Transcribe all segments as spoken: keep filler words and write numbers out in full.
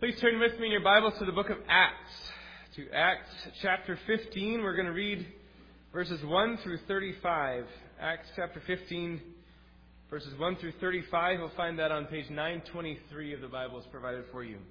Please turn with me in your Bibles to the book of Acts. To Acts chapter fifteen, we're going to read verses one through thirty-five. Acts chapter fifteen, verses one through thirty-five. You'll find that on page nine twenty-three of the Bibles provided for you.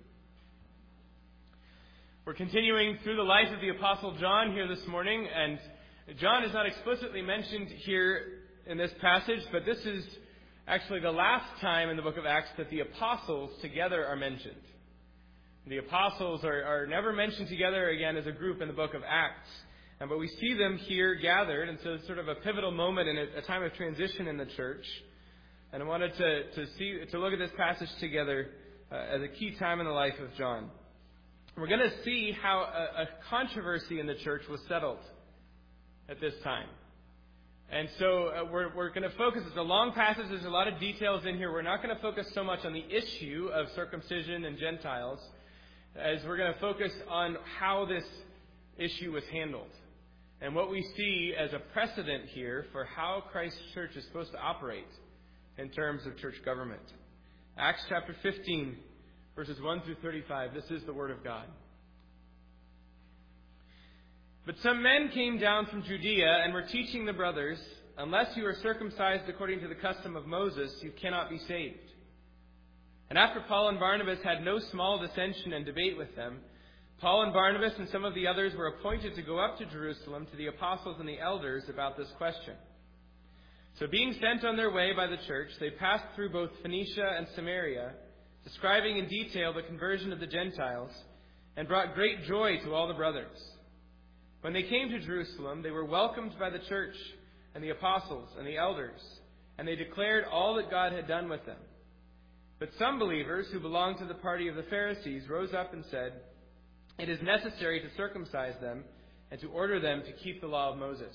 We're continuing through the life of the Apostle John here this morning, and John is not explicitly mentioned here in this passage, but this is actually the last time in the book of Acts that the apostles together are mentioned. The apostles are, are never mentioned together again as a group in the book of Acts. And, but we see them here gathered, and so it's sort of a pivotal moment in a, a time of transition in the church. And I wanted to, to see to look at this passage together uh, as a key time in the life of John. We're going to see how a, a controversy in the church was settled at this time. And so uh, we're, we're going to focus, it's a long passage, there's a lot of details in here. We're not going to focus so much on the issue of circumcision and Gentiles, as we're going to focus on how this issue was handled and what we see as a precedent here for how Christ's church is supposed to operate in terms of church government. Acts chapter fifteen, verses one through thirty-five. This is the Word of God. But some men came down from Judea and were teaching the brothers, "Unless you are circumcised according to the custom of Moses, you cannot be saved." And after Paul and Barnabas had no small dissension and debate with them, Paul and Barnabas and some of the others were appointed to go up to Jerusalem to the apostles and the elders about this question. So being sent on their way by the church, they passed through both Phoenicia and Samaria, describing in detail the conversion of the Gentiles, and brought great joy to all the brothers. When they came to Jerusalem, they were welcomed by the church and the apostles and the elders, and they declared all that God had done with them. But some believers who belonged to the party of the Pharisees rose up and said, "It is necessary to circumcise them and to order them to keep the law of Moses."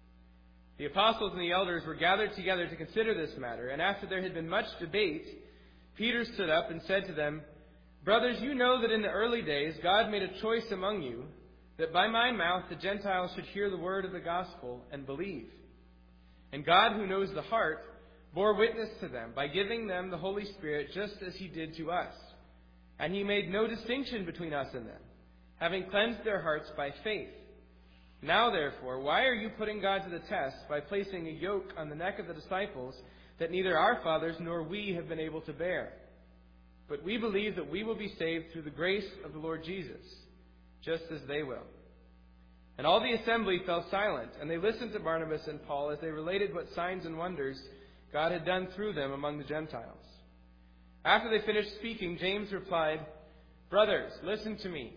The apostles and the elders were gathered together to consider this matter, and after there had been much debate, Peter stood up and said to them, "Brothers, you know that in the early days God made a choice among you, that by my mouth the Gentiles should hear the word of the gospel and believe. And God, who knows the heart, bore witness to them by giving them the Holy Spirit just as he did to us. And he made no distinction between us and them, having cleansed their hearts by faith. Now, therefore, why are you putting God to the test by placing a yoke on the neck of the disciples that neither our fathers nor we have been able to bear? But we believe that we will be saved through the grace of the Lord Jesus, just as they will." And all the assembly fell silent, and they listened to Barnabas and Paul as they related what signs and wonders God had done through them among the Gentiles. After they finished speaking, James replied, "Brothers, listen to me.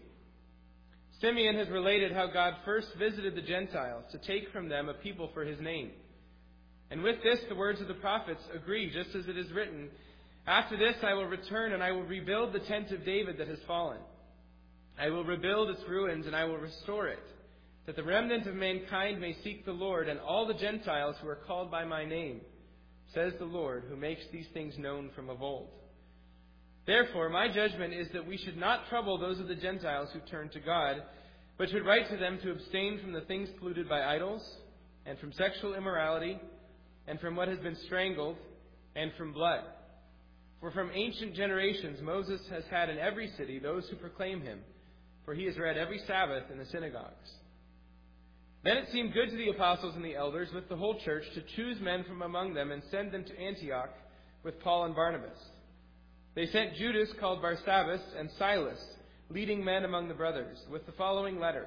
Simeon has related how God first visited the Gentiles to take from them a people for his name. And with this, the words of the prophets agree, just as it is written, 'After this I will return and I will rebuild the tent of David that has fallen. I will rebuild its ruins and I will restore it, that the remnant of mankind may seek the Lord and all the Gentiles who are called by my name, says the Lord, who makes these things known from of old. Therefore, my judgment is that we should not trouble those of the Gentiles who turn to God, but should write to them to abstain from the things polluted by idols, and from sexual immorality, and from what has been strangled, and from blood. For from ancient generations Moses has had in every city those who proclaim him, for he is read every Sabbath in the synagogues.' Then it seemed good to the apostles and the elders with the whole church to choose men from among them and send them to Antioch with Paul and Barnabas. They sent Judas, called Barsabbas, and Silas, leading men among the brothers, with the following letter.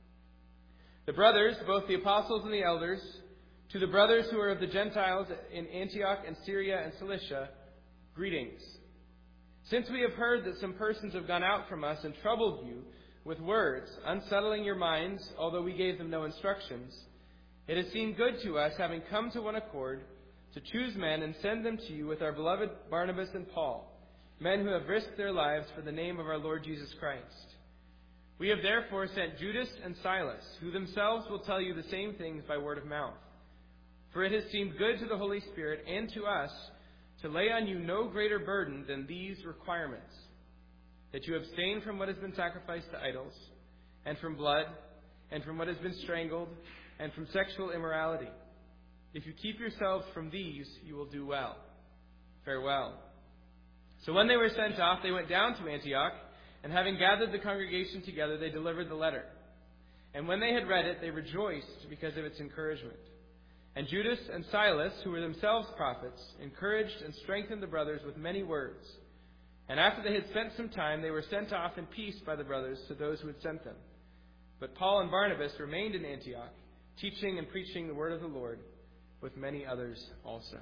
The brothers, both the apostles and the elders, to the brothers who are of the Gentiles in Antioch and Syria and Cilicia, greetings. Since we have heard that some persons have gone out from us and troubled you with words, unsettling your minds, although we gave them no instructions, it has seemed good to us, having come to one accord, to choose men and send them to you with our beloved Barnabas and Paul, men who have risked their lives for the name of our Lord Jesus Christ. We have therefore sent Judas and Silas, who themselves will tell you the same things by word of mouth. For it has seemed good to the Holy Spirit and to us to lay on you no greater burden than these requirements: that you abstain from what has been sacrificed to idols, and from blood, and from what has been strangled, and from sexual immorality. If you keep yourselves from these, you will do well. Farewell." So when they were sent off, they went down to Antioch, And having gathered the congregation together, they delivered the letter. And when they had read it, they rejoiced because of its encouragement. And Judas and Silas, who were themselves prophets, encouraged and strengthened the brothers with many words. And after they had spent some time, they were sent off in peace by the brothers to those who had sent them. But Paul and Barnabas remained in Antioch, teaching and preaching the word of the Lord, with many others also.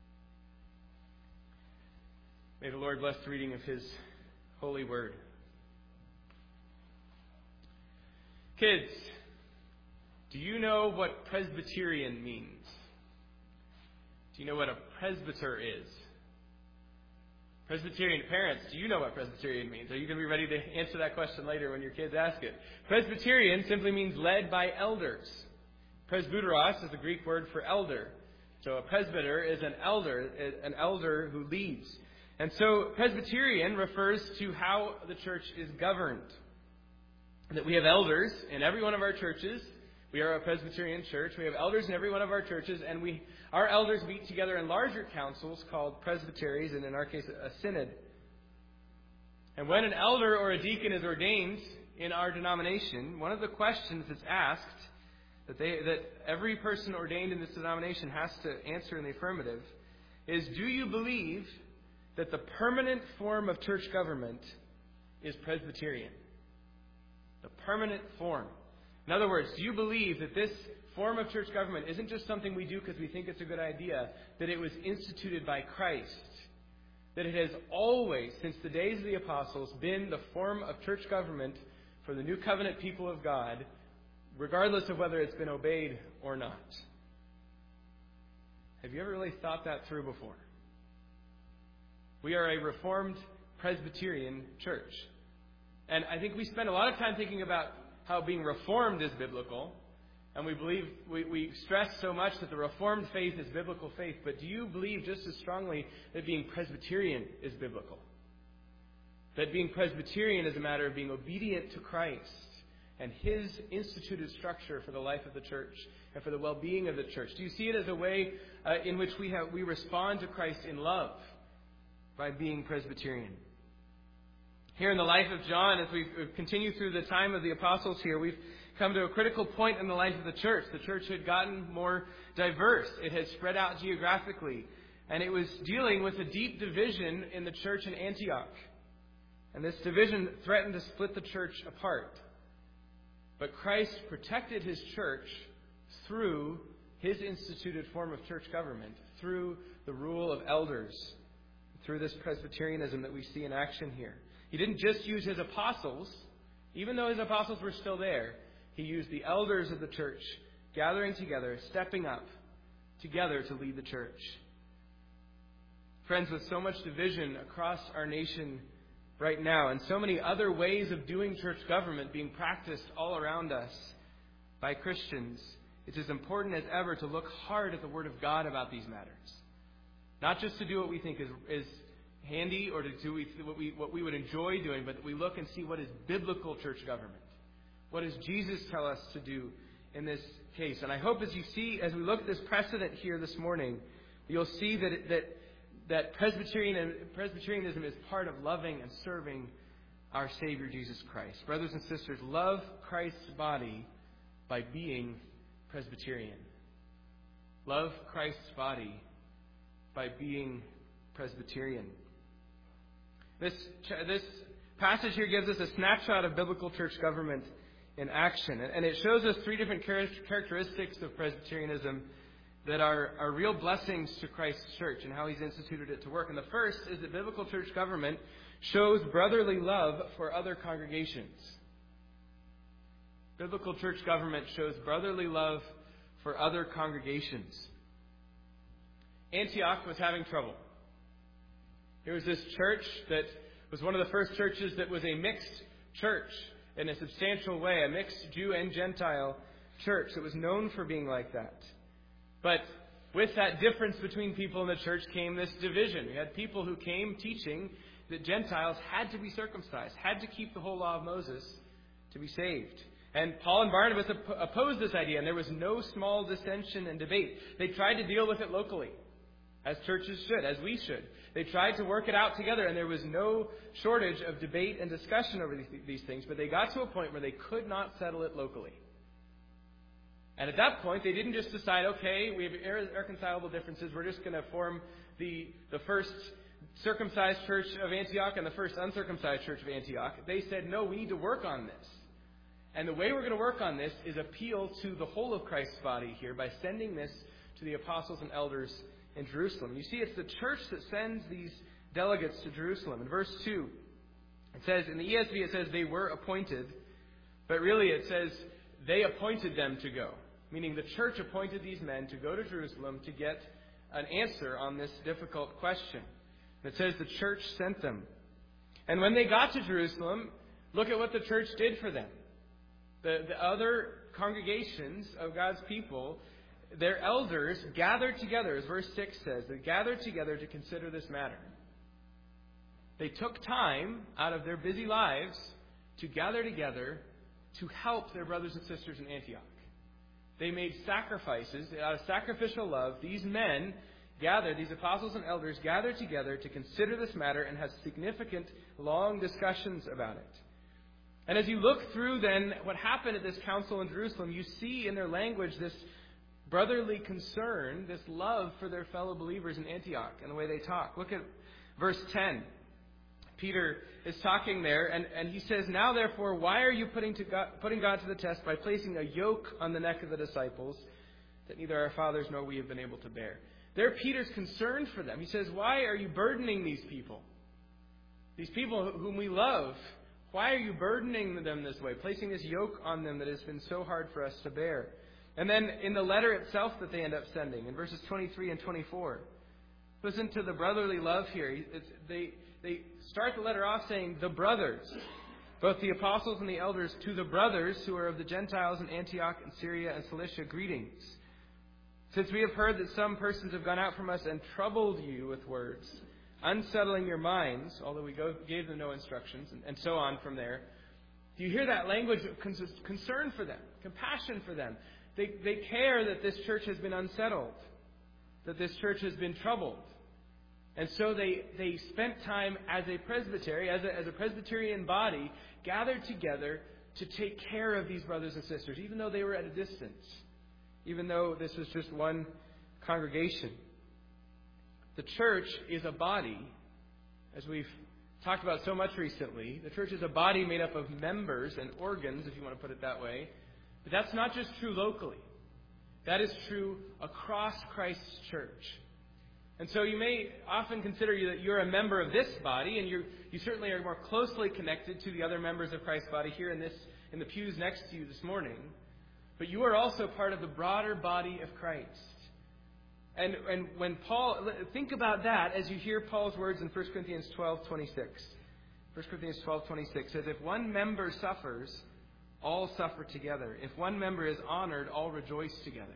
May the Lord bless the reading of His holy word. Kids, do you know what Presbyterian means? Do you know what a presbyter is? Presbyterian parents, do you know what Presbyterian means? Are you going to be ready to answer that question later when your kids ask it? Presbyterian simply means led by elders. Presbyteros is the Greek word for elder. So a presbyter is an elder, an elder who leads. And so Presbyterian refers to how the church is governed. That we have elders in every one of our churches. We are a Presbyterian church. We have elders in every one of our churches, and we our elders meet together in larger councils called presbyteries, and in our case, a synod. And when an elder or a deacon is ordained in our denomination, one of the questions that's asked that they that every person ordained in this denomination has to answer in the affirmative is, do you believe that the permanent form of church government is Presbyterian? The permanent form. In other words, do you believe that this form of church government isn't just something we do because we think it's a good idea, that it was instituted by Christ, that it has always, since the days of the apostles, been the form of church government for the new covenant people of God, regardless of whether it's been obeyed or not? Have you ever really thought that through before? We are a Reformed Presbyterian church. And I think we spend a lot of time thinking about how being Reformed is biblical. And we believe, we, we stress so much that the Reformed faith is biblical faith. But do you believe just as strongly that being Presbyterian is biblical? That being Presbyterian is a matter of being obedient to Christ and His instituted structure for the life of the church and for the well-being of the church? Do you see it as a way uh, in which we have we respond to Christ in love by being Presbyterian? Here in the life of John, as we continue through the time of the apostles here, we've come to a critical point in the life of the church. The church had gotten more diverse. It had spread out geographically. And it was dealing with a deep division in the church in Antioch. And this division threatened to split the church apart. But Christ protected His church through His instituted form of church government, through the rule of elders, through this Presbyterianism that we see in action here. He didn't just use His apostles. Even though His apostles were still there, He used the elders of the church gathering together, stepping up together to lead the church. Friends, with so much division across our nation right now, and so many other ways of doing church government being practiced all around us by Christians, it's as important as ever to look hard at the Word of God about these matters. Not just to do what we think is, is handy or to do what we, what we would enjoy doing, but that we look and see what is biblical church government. What does Jesus tell us to do in this case? And I hope as you see, as we look at this precedent here this morning, you'll see that it, that that Presbyterian, Presbyterianism is part of loving and serving our Savior Jesus Christ. Brothers and sisters, love Christ's body by being Presbyterian. Love Christ's body by being Presbyterian. This, this passage here gives us a snapshot of biblical church government in action. And it shows us three different characteristics of Presbyterianism that are, are real blessings to Christ's church and how He's instituted it to work. And the first is that biblical church government shows brotherly love for other congregations. Biblical church government shows brotherly love for other congregations. Antioch was having trouble. There was this church that was one of the first churches that was a mixed church in a substantial way, a mixed Jew and Gentile church that was known for being like that. But with that difference between people in the church came this division. We had people who came teaching that Gentiles had to be circumcised, had to keep the whole law of Moses to be saved. And Paul and Barnabas opposed this idea, and there was no small dissension and debate. They tried to deal with it locally. as churches should, as we should. They tried to work it out together, and there was no shortage of debate and discussion over these things, but they got to a point where they could not settle it locally. And at that point, they didn't just decide, okay, we have irreconcilable differences, we're just going to form the, the first circumcised church of Antioch and the first uncircumcised church of Antioch. They said, no, we need to work on this. And the way we're going to work on this is appeal to the whole of Christ's body here by sending this to the apostles and elders in Jerusalem. You see, it's the church that sends these delegates to Jerusalem. In verse two, it says, in the E S V it says they were appointed, but really it says they appointed them to go. Meaning the church appointed these men to go to Jerusalem to get an answer on this difficult question. It says the church sent them. And when they got to Jerusalem, look at what the church did for them. The, the other congregations of God's people, their elders gathered together, as verse six says. They gathered together to consider this matter. They took time out of their busy lives to gather together to help their brothers and sisters in Antioch. They made sacrifices. Out of sacrificial love, these men gathered, these apostles and elders gathered together to consider this matter and have significant, long discussions about it. And as you look through then what happened at this council in Jerusalem, you see in their language this brotherly concern, this love for their fellow believers in Antioch and the way they talk. Look at verse ten. Peter is talking there, and, and he says, now therefore, why are you putting, to God, putting God to the test by placing a yoke on the neck of the disciples that neither our fathers nor we have been able to bear? There Peter's concerned for them. He says, why are you burdening these people? These people whom we love, why are you burdening them this way, placing this yoke on them that has been so hard for us to bear? And then in the letter itself that they end up sending, in verses twenty-three and twenty-four, listen to the brotherly love here. It's, they, they start the letter off saying, the brothers, both the apostles and the elders, to the brothers who are of the Gentiles in Antioch and Syria and Cilicia, greetings. Since we have heard that some persons have gone out from us and troubled you with words, unsettling your minds, although we go, gave them no instructions, and, and so on from there. Do you hear that language of concern for them, compassion for them? They, they care that this church has been unsettled, that this church has been troubled. And so they, they spent time as a presbytery, as a, as a Presbyterian body, gathered together to take care of these brothers and sisters, even though they were at a distance, even though this was just one congregation. The church is a body, as we've talked about so much recently. The church is a body made up of members and organs, if you want to put it that way. But that's not just true locally. That is true across Christ's church. And so you may often consider that you're a member of this body, and you you certainly are more closely connected to the other members of Christ's body here in this in the pews next to you this morning. But you are also part of the broader body of Christ. And and when Paul, think about that as you hear Paul's words in First Corinthians twelve twenty-six. First Corinthians twelve twenty-six says, if one member suffers, all suffer together. If one member is honored, all rejoice together.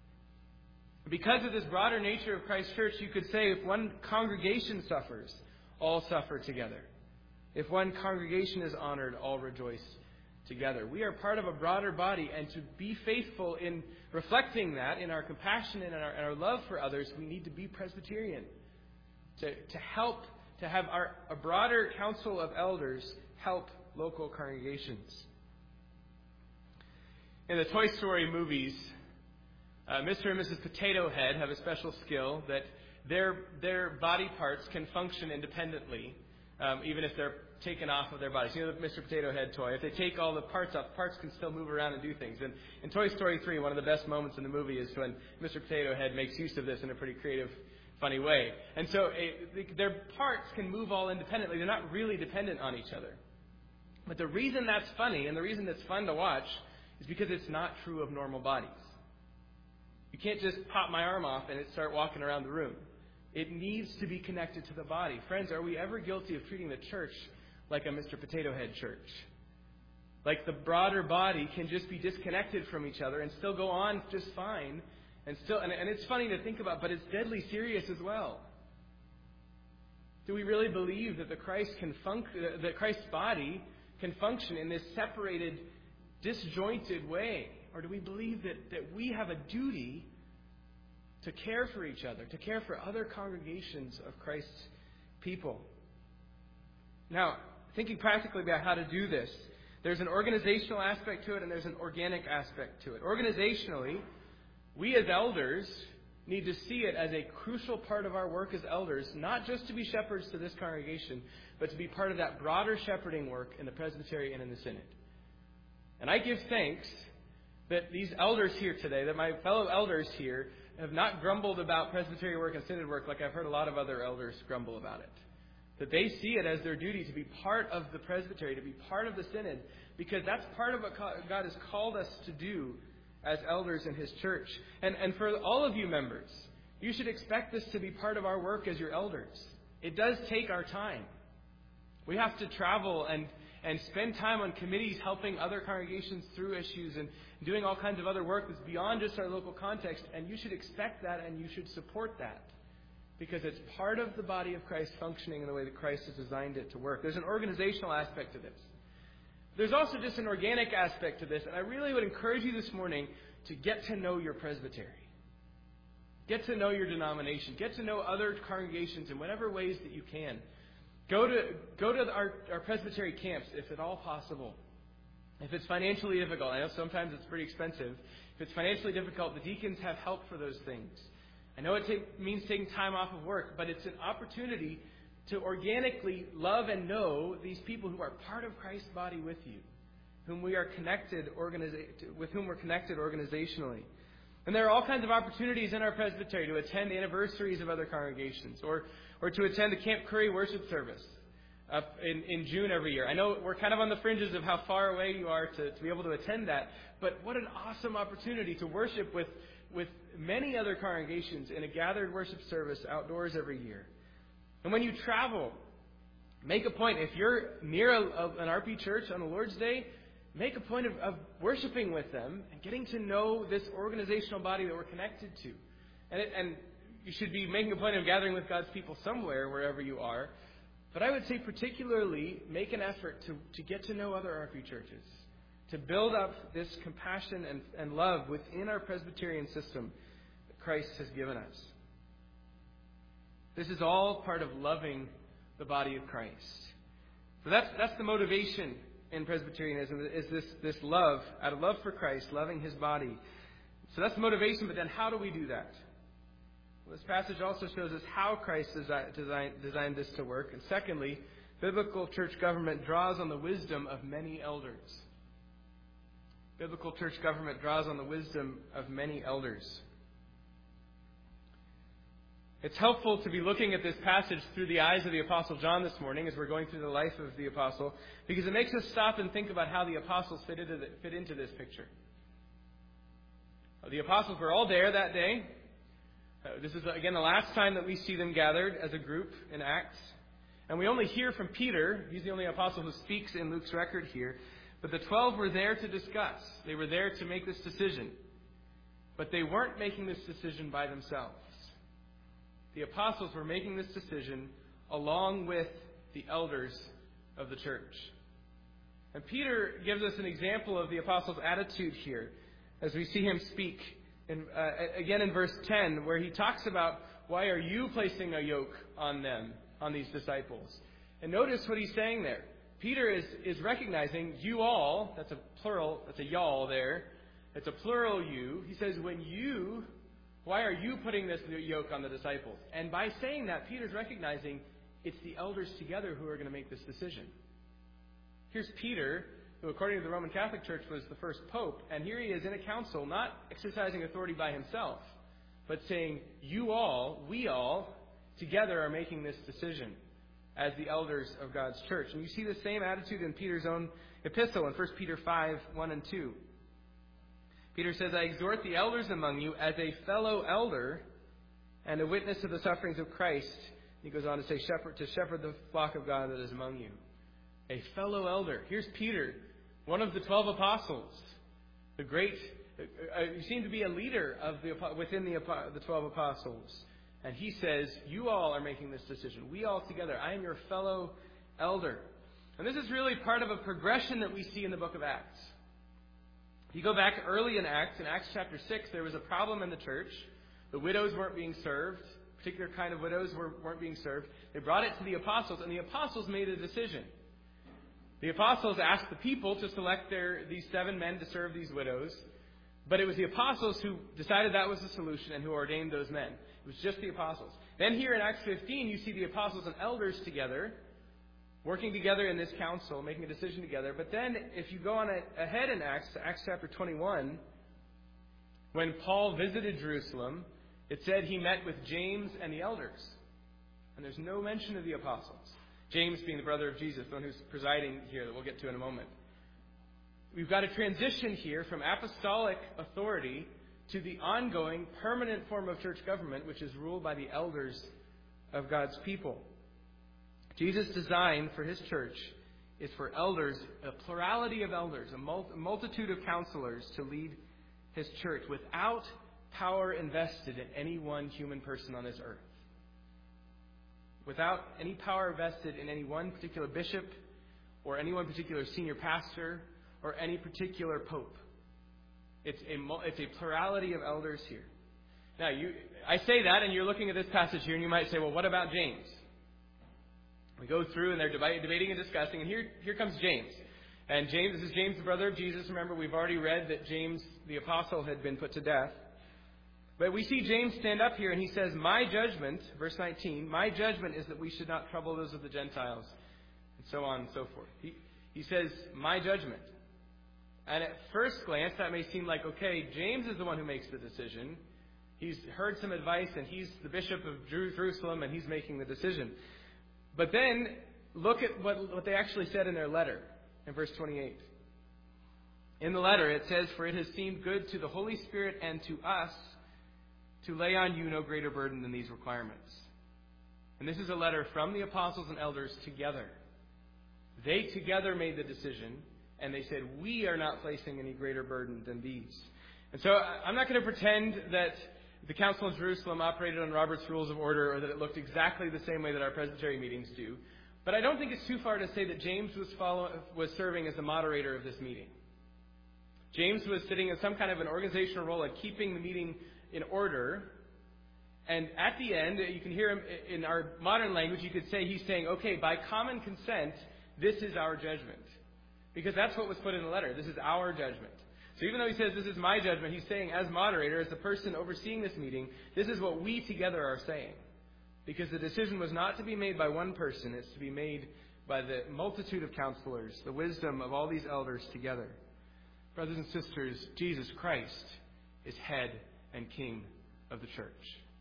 Because of this broader nature of Christ's church, you could say if one congregation suffers, all suffer together. If one congregation is honored, all rejoice together. We are part of a broader body, and to be faithful in reflecting that in our compassion and in our, in our love for others, we need to be Presbyterian. To, to help, to have our, a broader council of elders help local congregations. In the Toy Story movies, uh, Mister and Missus Potato Head have a special skill that their their body parts can function independently, um, even if they're taken off of their bodies. You know the Mister Potato Head toy? If they take all the parts off, parts can still move around and do things. And in Toy Story three, one of the best moments in the movie is when Mister Potato Head makes use of this in a pretty creative, funny way. And so it, their parts can move all independently. They're not really dependent on each other. But the reason that's funny and the reason it's fun to watch is because it's not true of normal bodies. You can't just pop my arm off and it start walking around the room. It needs to be connected to the body. Friends, are we ever guilty of treating the church like a Mister Potato Head church? Like the broader body can just be disconnected from each other and still go on just fine. And still, and, and it's funny to think about, but it's deadly serious as well. Do we really believe that the Christ can func- that Christ's body can function in this separated, disjointed way? Or do we believe that, that we have a duty to care for each other, to care for other congregations of Christ's people. Now, thinking practically about how to do this, there's an organizational aspect to it and there's an organic aspect to it. Organizationally, we as elders need to see it as a crucial part of our work as elders, not just to be shepherds to this congregation, but to be part of that broader shepherding work in the presbytery and in the synod. And I give thanks that these elders here today, that my fellow elders here, have not grumbled about presbytery work and synod work like I've heard a lot of other elders grumble about it. That they see it as their duty to be part of the presbytery, to be part of the synod, because that's part of what God has called us to do as elders in His church. And, and for all of you members, you should expect this to be part of our work as your elders. It does take our time. We have to travel and, and spend time on committees helping other congregations through issues and doing all kinds of other work that's beyond just our local context. And you should expect that and you should support that, because it's part of the body of Christ functioning in the way that Christ has designed it to work. There's an organizational aspect to this. There's also just an organic aspect to this, and I really would encourage you this morning to get to know your presbytery. Get to know your denomination. Get to know other congregations in whatever ways that you can. Go to go to our, our presbytery camps, if at all possible. If it's financially difficult, I know sometimes it's pretty expensive. If it's financially difficult, the deacons have help for those things. I know it take, means taking time off of work, but it's an opportunity to organically love and know these people who are part of Christ's body with you, whom we are connected, organiza- with whom we're connected organizationally. And there are all kinds of opportunities in our presbytery to attend anniversaries of other congregations, or or to attend the Camp Curry worship service up in, in June every year. I know we're kind of on the fringes of how far away you are to, to be able to attend that, but what an awesome opportunity to worship with, with many other congregations in a gathered worship service outdoors every year. And when you travel, make a point. If you're near a, a, an R P church on the Lord's Day, make a point of, of worshiping with them and getting to know this organizational body that we're connected to. And, it, and you should be making a point of gathering with God's people somewhere, wherever you are. But I would say particularly make an effort to, to get to know other R P churches, to build up this compassion and, and love within our Presbyterian system that Christ has given us. This is all part of loving the body of Christ. So that's that's the motivation in Presbyterianism, is this, this love, out of love for Christ, loving His body. So that's the motivation, but then how do we do that? Well, this passage also shows us how Christ desi- design, designed this to work. And secondly, biblical church government draws on the wisdom of many elders. Biblical church government draws on the wisdom of many elders. It's helpful to be looking at this passage through the eyes of the Apostle John this morning as we're going through the life of the Apostle, because it makes us stop and think about how the Apostles fit into, the, fit into this picture. The Apostles were all there that day. Uh, this is, again, the last time that we see them gathered as a group in Acts. And we only hear from Peter. He's the only apostle who speaks in Luke's record here. But the twelve were there to discuss. They were there to make this decision. But they weren't making this decision by themselves. The apostles were making this decision along with the elders of the church. And Peter gives us an example of the apostles' attitude here as we see him speak in, uh, again in verse ten, where he talks about, why are you placing a yoke on them, on these disciples? And notice what he's saying there. Peter is, is recognizing you all, that's a plural, that's a y'all there. It's a plural you. He says, when you... Why are you putting this yoke on the disciples? And by saying that, Peter's recognizing it's the elders together who are going to make this decision. Here's Peter, who according to the Roman Catholic Church was the first pope, and here he is in a council, not exercising authority by himself, but saying, you all, we all, together are making this decision as the elders of God's church. And you see the same attitude in Peter's own epistle in First Peter five, one and two. Peter says, I exhort the elders among you as a fellow elder and a witness of the sufferings of Christ. He goes on to say, shepherd, to shepherd the flock of God that is among you. A fellow elder. Here's Peter, one of the twelve apostles. The great, uh, you seem to be a leader of the within the, the twelve apostles. And he says, you all are making this decision. We all together. I am your fellow elder. And this is really part of a progression that we see in the book of Acts. If you go back early in Acts, in Acts chapter six, there was a problem in the church The widows weren't being served. A particular kind of widows were, weren't being served. They brought it to the apostles, and the apostles made a decision. The apostles asked the people to select their these seven men to serve these widows, but it was the apostles who decided that was the solution and who ordained those men. It was just the apostles. Then here in Acts fifteen, you see the apostles and elders together, working together in this council, making a decision together. But then, if you go on ahead in Acts, to Acts chapter twenty-one, when Paul visited Jerusalem, it said he met with James and the elders. And there's no mention of the apostles. James being the brother of Jesus, the one who's presiding here, that we'll get to in a moment. We've got a transition here from apostolic authority to the ongoing, permanent form of church government, which is ruled by the elders of God's people. Jesus' design for his church is for elders, a plurality of elders, a multitude of counselors to lead his church without power invested in any one human person on this earth. Without any power vested in any one particular bishop or any one particular senior pastor or any particular pope. It's a, it's a plurality of elders here. Now, you, I say that, and you're looking at this passage here, and you might say, well, what about James? We go through, and they're deb- debating and discussing, and here, here comes James. And James, this is James, the brother of Jesus. Remember, we've already read that James, the apostle, had been put to death. But we see James stand up here and he says, my judgment, verse nineteen, my judgment is that we should not trouble those of the Gentiles, and so on and so forth. He, he says, my judgment. And at first glance, that may seem like, okay, James is the one who makes the decision. He's heard some advice and he's the bishop of Jerusalem and he's making the decision. But then, look at what, what they actually said in their letter in verse twenty-eight. In the letter, it says, for it has seemed good to the Holy Spirit and to us to lay on you no greater burden than these requirements. And this is a letter from the apostles and elders together. They together made the decision, and they said, we are not placing any greater burden than these. And so I'm not going to pretend that the Council of Jerusalem operated on Robert's Rules of Order or that it looked exactly the same way that our Presbytery meetings do. But I don't think it's too far to say that James was, follow, was serving as the moderator of this meeting. James was sitting in some kind of an organizational role and keeping the meeting in order. And at the end, you can hear him in our modern language, you could say he's saying, okay, by common consent, this is our judgment. Because that's what was put in the letter. This is our judgment. So even though he says this is my judgment, he's saying as moderator, as the person overseeing this meeting, this is what we together are saying. Because the decision was not to be made by one person, it's to be made by the multitude of counselors, the wisdom of all these elders together. Brothers and sisters, Jesus Christ is head and king of the church.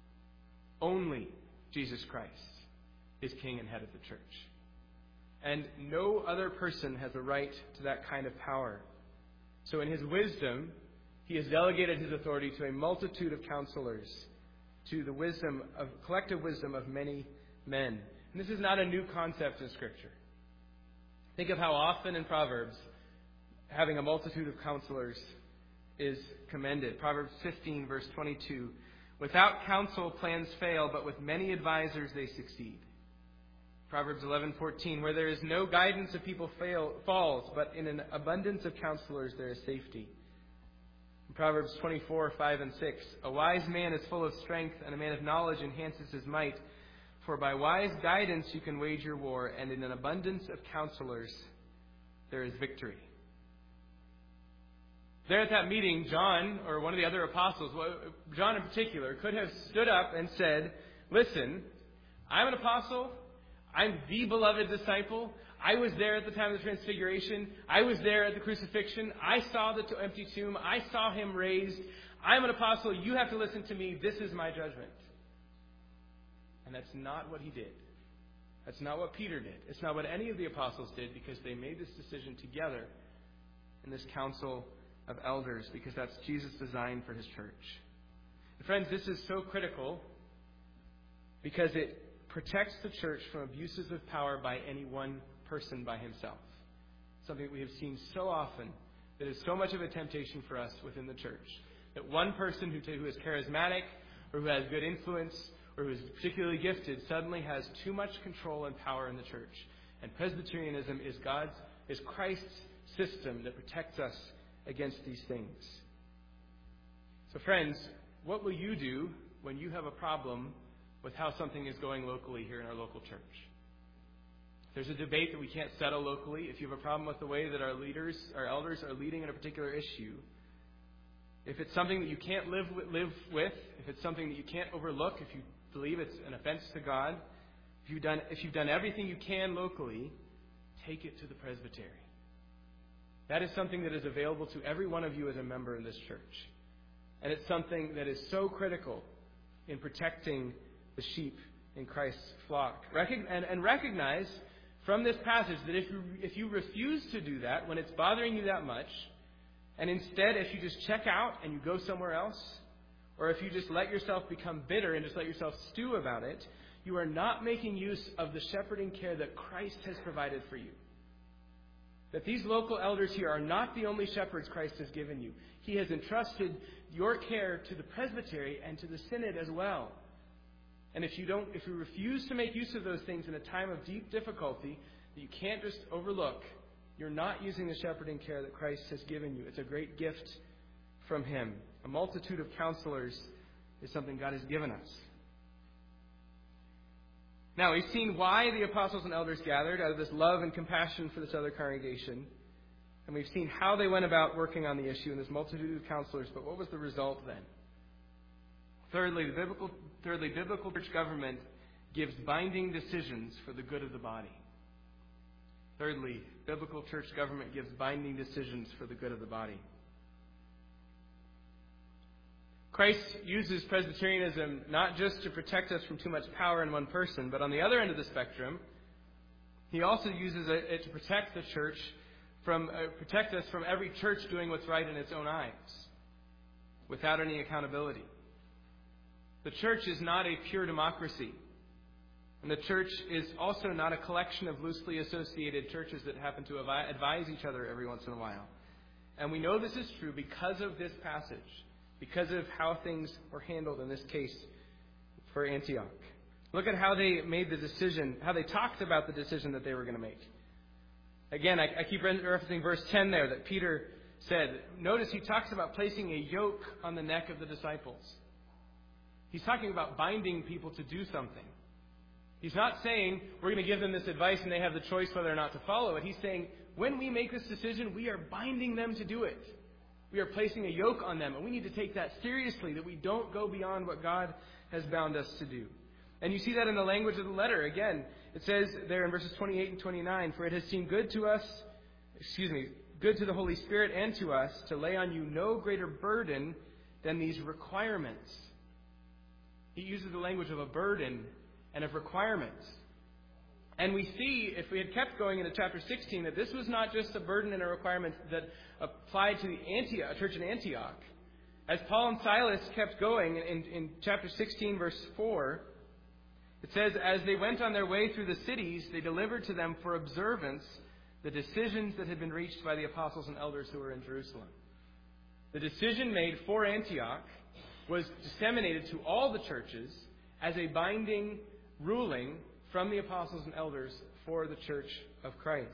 Only Jesus Christ is king and head of the church. And no other person has a right to that kind of power. So in his wisdom, he has delegated his authority to a multitude of counselors, to the wisdom of collective wisdom of many men. And this is not a new concept in Scripture. Think of how often in Proverbs having a multitude of counselors is commended. Proverbs fifteen, verse twenty-two. Without counsel, plans fail, but with many advisors they succeed. Proverbs eleven fourteen. Where there is no guidance, a people fail, falls, but in an abundance of counselors there is safety. In Proverbs twenty-four, five and six. A wise man is full of strength, and a man of knowledge enhances his might. For by wise guidance you can wage your war, and in an abundance of counselors there is victory. There at that meeting, John, or one of the other apostles, John in particular, could have stood up and said, listen, I'm an apostle. I'm the beloved disciple. I was there at the time of the Transfiguration. I was there at the crucifixion. I saw the empty tomb. I saw him raised. I'm an apostle. You have to listen to me. This is my judgment. And that's not what he did. That's not what Peter did. It's not what any of the apostles did, because they made this decision together in this council of elders, because that's Jesus' design for his church. And friends, this is so critical because it protects the church from abuses of power by any one person by himself. Something we have seen so often that is so much of a temptation for us within the church. That one person who, who is charismatic or who has good influence or who is particularly gifted suddenly has too much control and power in the church. And Presbyterianism is God's, is Christ's system that protects us against these things. So friends, what will you do when you have a problem with how something is going locally here in our local church. If there's a debate that we can't settle locally, if you have a problem with the way that our leaders, our elders are leading in a particular issue, if it's something that you can't live with, live with, if it's something that you can't overlook, if you believe it's an offense to God, if you've done, if you've done everything you can locally, take it to the presbytery. That is something that is available to every one of you as a member in this church. And it's something that is so critical in protecting the sheep in Christ's flock. Recog- and, and recognize from this passage that if you, if you refuse to do that when it's bothering you that much, and instead if you just check out and you go somewhere else, or if you just let yourself become bitter and just let yourself stew about it, you are not making use of the shepherding care that Christ has provided for you. That these local elders here are not the only shepherds Christ has given you. He has entrusted your care to the presbytery and to the synod as well. And if you don't, if you refuse to make use of those things in a time of deep difficulty that you can't just overlook, you're not using the shepherding care that Christ has given you. It's a great gift from Him. A multitude of counselors is something God has given us. Now, we've seen why the apostles and elders gathered out of this love and compassion for this other congregation. And we've seen how they went about working on the issue in this multitude of counselors. But what was the result then? Thirdly, the biblical, thirdly, biblical church government gives binding decisions for the good of the body. Thirdly, biblical church government gives binding decisions for the good of the body. Christ uses Presbyterianism not just to protect us from too much power in one person, but on the other end of the spectrum, He also uses it to protect the church from uh, protect us from every church doing what's right in its own eyes, without any accountability. The church is not a pure democracy, and the church is also not a collection of loosely associated churches that happen to advise each other every once in a while. And we know this is true because of this passage. Because of how things were handled in this case for Antioch. Look at how they made the decision, how they talked about the decision that they were going to make. Again, I, I keep referencing verse ten there that Peter said. Notice he talks about placing a yoke on the neck of the disciples. He's talking about binding people to do something. He's not saying we're going to give them this advice and they have the choice whether or not to follow it. He's saying when we make this decision, we are binding them to do it. We are placing a yoke on them, and we need to take that seriously, that we don't go beyond what God has bound us to do. And you see that in the language of the letter. Again, it says there in verses twenty-eight and twenty-nine, "For it has seemed good to us, excuse me, good to the Holy Spirit and to us to lay on you no greater burden than these requirements." He uses the language of a burden and of requirements. And we see, if we had kept going into chapter sixteen, that this was not just a burden and a requirement that applied to the Antioch, church in Antioch. As Paul and Silas kept going in, in chapter sixteen, verse four, it says, "As they went on their way through the cities, they delivered to them for observance the decisions that had been reached by the apostles and elders who were in Jerusalem." The decision made for Antioch was disseminated to all the churches as a binding ruling from the apostles and elders for the church of Christ.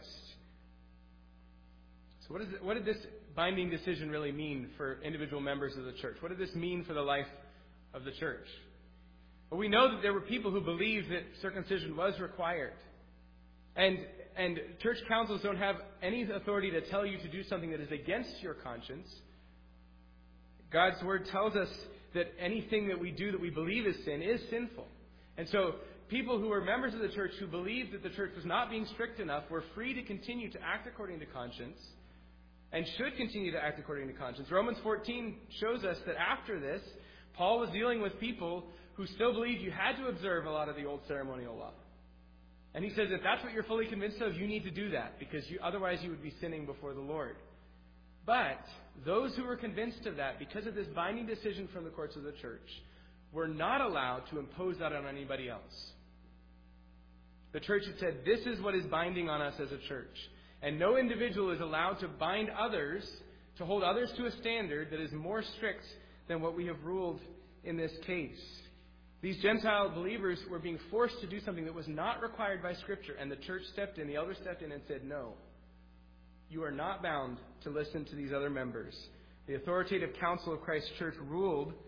So what, is it, what did this binding decision really mean for individual members of the church? What did this mean for the life of the church? Well, we know that there were people who believed that circumcision was required. And, and church councils don't have any authority to tell you to do something that is against your conscience. God's Word tells us that anything that we do that we believe is sin is sinful. And so people who were members of the church who believed that the church was not being strict enough were free to continue to act according to conscience and should continue to act according to conscience. Romans fourteen shows us that after this, Paul was dealing with people who still believed you had to observe a lot of the old ceremonial law. And he says if that's what you're fully convinced of, you need to do that because you, otherwise you would be sinning before the Lord. But those who were convinced of that, because of this binding decision from the courts of the church, were not allowed to impose that on anybody else. The church had said, this is what is binding on us as a church. And no individual is allowed to bind others, to hold others to a standard that is more strict than what we have ruled in this case. These Gentile believers were being forced to do something that was not required by Scripture. And the church stepped in, the elders stepped in and said, no, you are not bound to listen to these other members. The authoritative council of Christ's church ruled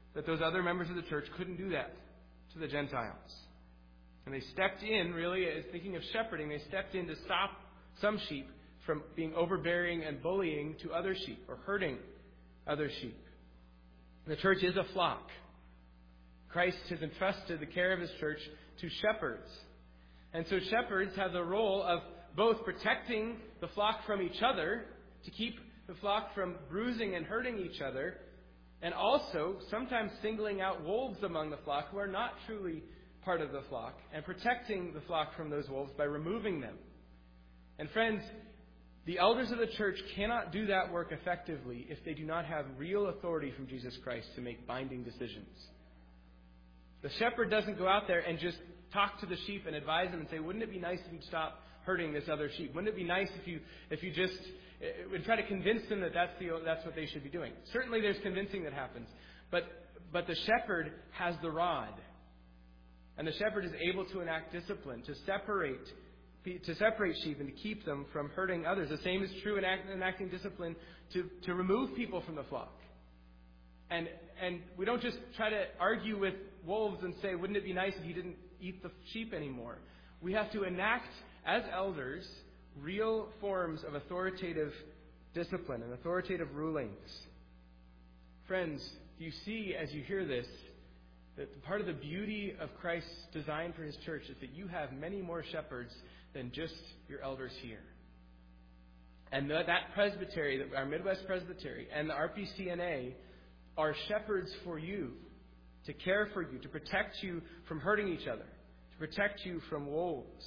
that those other members of the church couldn't do that to the Gentiles. And they stepped in, really, as thinking of shepherding, they stepped in to stop some sheep from being overbearing and bullying to other sheep or hurting other sheep. The church is a flock. Christ has entrusted the care of his church to shepherds. And so shepherds have the role of both protecting the flock from each other, to keep the flock from bruising and hurting each other, and also sometimes singling out wolves among the flock who are not truly part of the flock, and protecting the flock from those wolves by removing them. And friends, the elders of the church cannot do that work effectively if they do not have real authority from Jesus Christ to make binding decisions. The shepherd doesn't go out there and just talk to the sheep and advise them and say, wouldn't it be nice if you'd stop hurting this other sheep? Wouldn't it be nice if you if you just would try to convince them that that's the that's what they should be doing? Certainly there's convincing that happens. But but the shepherd has the rod. And the shepherd is able to enact discipline, to separate to separate sheep and to keep them from hurting others. The same is true in act, enacting discipline to, to remove people from the flock. And and we don't just try to argue with wolves and say, wouldn't it be nice if you didn't eat the sheep anymore? We have to enact, as elders, real forms of authoritative discipline and authoritative rulings. Friends, do you see, as you hear this, that part of the beauty of Christ's design for his church is that you have many more shepherds than just your elders here. And that presbytery, our Midwest Presbytery, and the R P C N A are shepherds for you, to care for you, to protect you from hurting each other, to protect you from wolves.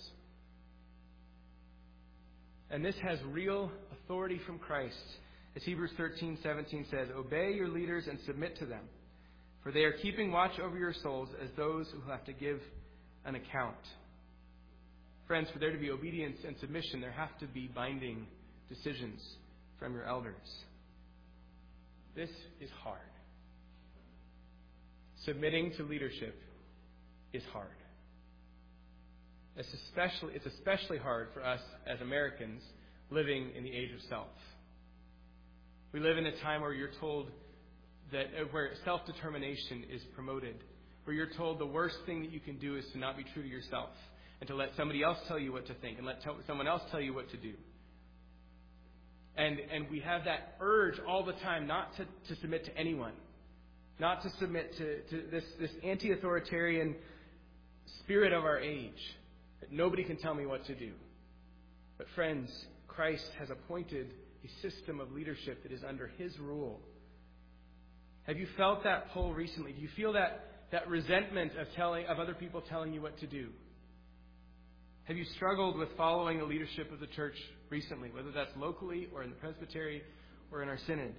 And this has real authority from Christ. As Hebrews thirteen seventeen says, obey your leaders and submit to them, for they are keeping watch over your souls as those who have to give an account. Friends, for there to be obedience and submission, there have to be binding decisions from your elders. This is hard. Submitting to leadership is hard. It's especially, it's especially hard for us as Americans living in the age of self. We live in a time where you're told that where self-determination is promoted, where you're told the worst thing that you can do is to not be true to yourself and to let somebody else tell you what to think and let tell, someone else tell you what to do. And and we have that urge all the time not to, to submit to anyone, not to submit to, to this, this anti-authoritarian spirit of our age, that nobody can tell me what to do. But friends, Christ has appointed a system of leadership that is under his rule. Have you felt that pull recently? Do you feel that, that resentment of telling of other people telling you what to do? Have you struggled with following the leadership of the church recently, whether that's locally or in the presbytery or in our synod?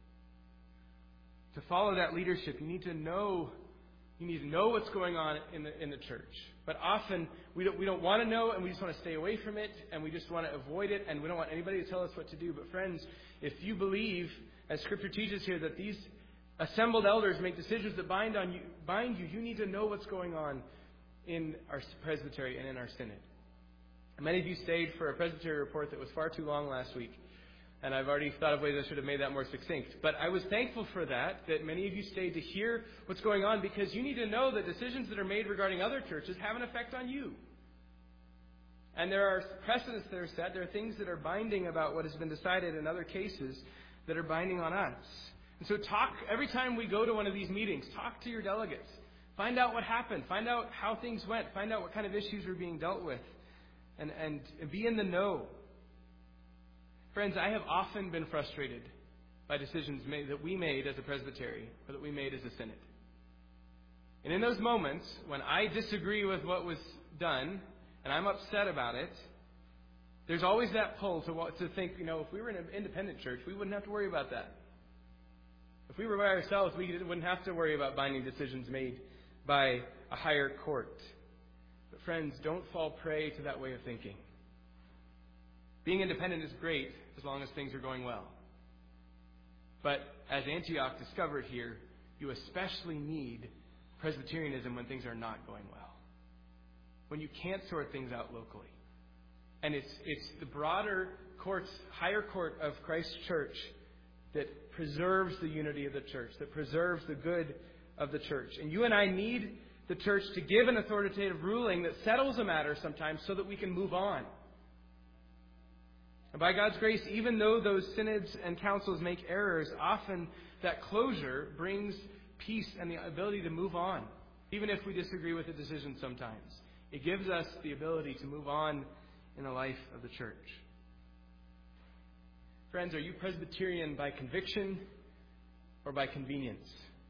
To follow that leadership, you need to know you need to know what's going on in the in the church. But often we don't we don't want to know, and we just want to stay away from it, and we just want to avoid it, and we don't want anybody to tell us what to do. But friends, if you believe, as Scripture teaches here, that these assembled elders make decisions that bind on you, bind you, you need to know what's going on in our presbytery and in our synod. Many of you stayed for a presbytery report that was far too long last week, and I've already thought of ways I should have made that more succinct. But I was thankful for that, that many of you stayed to hear what's going on, because you need to know that decisions that are made regarding other churches have an effect on you. And there are precedents that are set. There are things that are binding about what has been decided in other cases that are binding on us. And so talk, every time we go to one of these meetings, talk to your delegates. Find out what happened. Find out how things went. Find out what kind of issues were being dealt with. And, and, and be in the know. Friends, I have often been frustrated by decisions made, that we made as a presbytery or that we made as a synod. And in those moments when I disagree with what was done and I'm upset about it, there's always that pull to, to think, you know, if we were in an independent church, we wouldn't have to worry about that. If we were by ourselves, we wouldn't have to worry about binding decisions made by a higher court. But friends, don't fall prey to that way of thinking. Being independent is great as long as things are going well. But as Antioch discovered here, you especially need Presbyterianism when things are not going well. When you can't sort things out locally. And it's it's the broader courts, higher court of Christ's church that preserves the unity of the church, that preserves the good of the church. And you and I need the church to give an authoritative ruling that settles a matter sometimes so that we can move on. And by God's grace, even though those synods and councils make errors, often that closure brings peace and the ability to move on, even if we disagree with the decision sometimes. It gives us the ability to move on in the life of the church. Friends, are you Presbyterian by conviction or by convenience?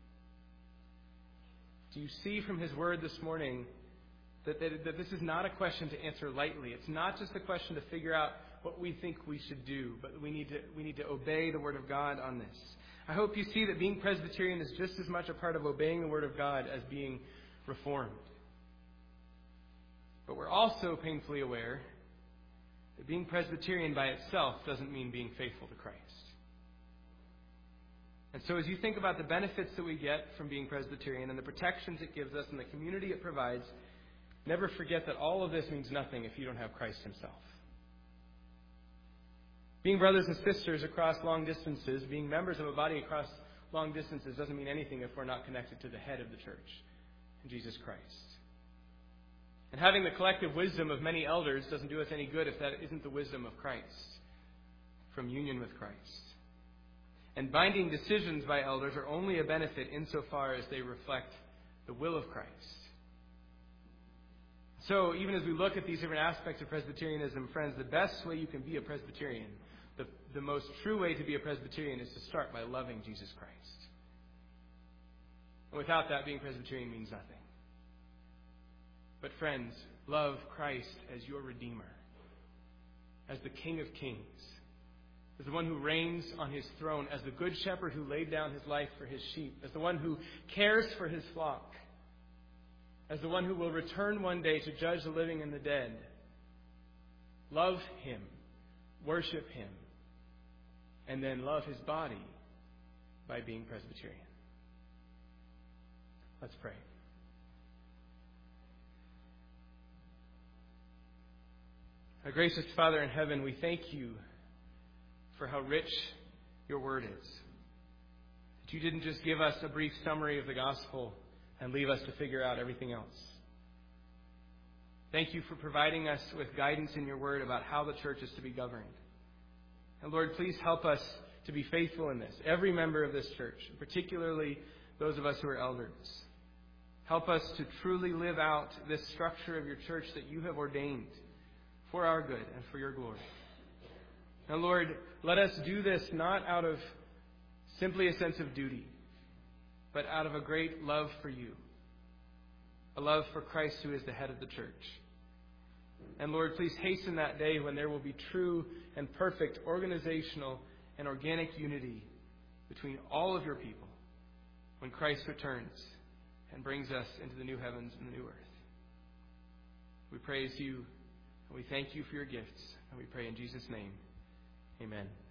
Do you see from His Word this morning that, that, that this is not a question to answer lightly? It's not just a question to figure out what we think we should do, but we need to we need to obey the Word of God on this. I hope you see that being Presbyterian is just as much a part of obeying the Word of God as being Reformed. But we're also painfully aware that being Presbyterian by itself doesn't mean being faithful to Christ. And so as you think about the benefits that we get from being Presbyterian and the protections it gives us and the community it provides, never forget that all of this means nothing if you don't have Christ Himself. Being brothers and sisters across long distances, being members of a body across long distances doesn't mean anything if we're not connected to the head of the church, Jesus Christ. And having the collective wisdom of many elders doesn't do us any good if that isn't the wisdom of Christ, from union with Christ. And binding decisions by elders are only a benefit insofar as they reflect the will of Christ. So even as we look at these different aspects of Presbyterianism, friends, the best way you can be a Presbyterian, the, the most true way to be a Presbyterian is to start by loving Jesus Christ. And without that, being Presbyterian means nothing. But friends, love Christ as your Redeemer, as the King of Kings, as the one who reigns on His throne, as the Good Shepherd who laid down His life for His sheep, as the one who cares for His flock, as the one who will return one day to judge the living and the dead. Love Him, worship Him, and then love His body by being Presbyterian. Let's pray. Our gracious Father in heaven, we thank You for how rich Your Word is. That You didn't just give us a brief summary of the gospel and leave us to figure out everything else. Thank You for providing us with guidance in Your Word about how the church is to be governed. And Lord, please help us to be faithful in this. Every member of this church, particularly those of us who are elders. Help us to truly live out this structure of Your church that You have ordained for our good and for Your glory. Now, Lord, let us do this not out of simply a sense of duty, but out of a great love for You, a love for Christ who is the head of the church. And Lord, please hasten that day when there will be true and perfect organizational and organic unity between all of Your people, when Christ returns and brings us into the new heavens and the new earth. We praise You, and we thank You for Your gifts, and we pray in Jesus' name. Amen.